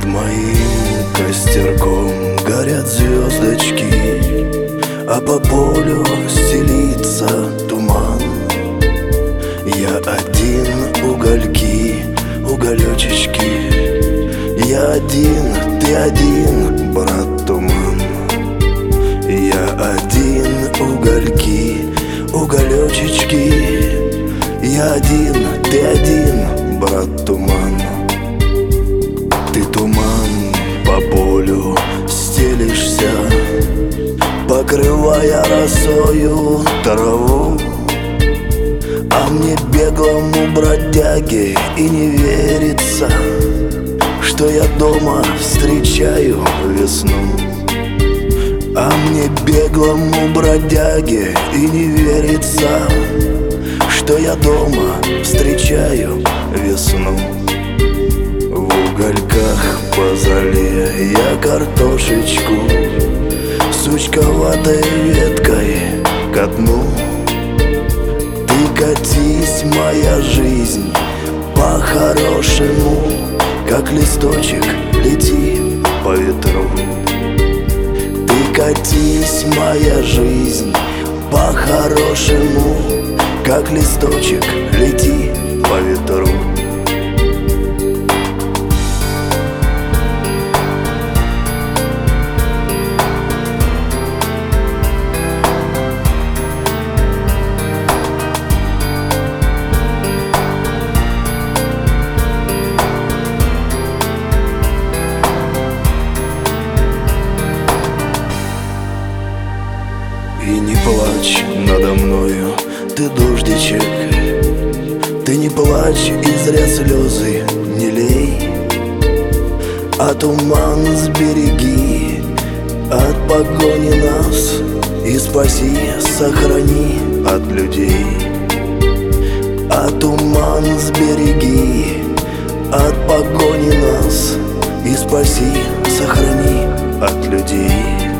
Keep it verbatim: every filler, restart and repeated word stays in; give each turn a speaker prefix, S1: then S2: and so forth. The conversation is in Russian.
S1: Над моим костерком горят звездочки, а по полю стелится туман. Я один, угольки, уголечечки. Я один, ты один, брат туман. Я один, угольки, уголечечки. Я один, ты один, брат туман. Ты туман по полю стелишься, покрывая росою траву. А мне беглому бродяге и не верится, что я дома встречаю весну. А мне беглому бродяге и не верится, что я дома встречаю весну. В угольках позале я картошечку сучковатой веткой ко дну. Ты катись, моя жизнь, по-хорошему, как листочек лети по ветру. Ты катись, моя жизнь, по-хорошему, как листочек лети по ветру. И не плачь надо мною, ты дождичек, ты не плачь и зря слезы не лей. А туман сбереги от погони нас и спаси, сохрани от людей. А туман сбереги от погони нас и спаси, сохрани от людей.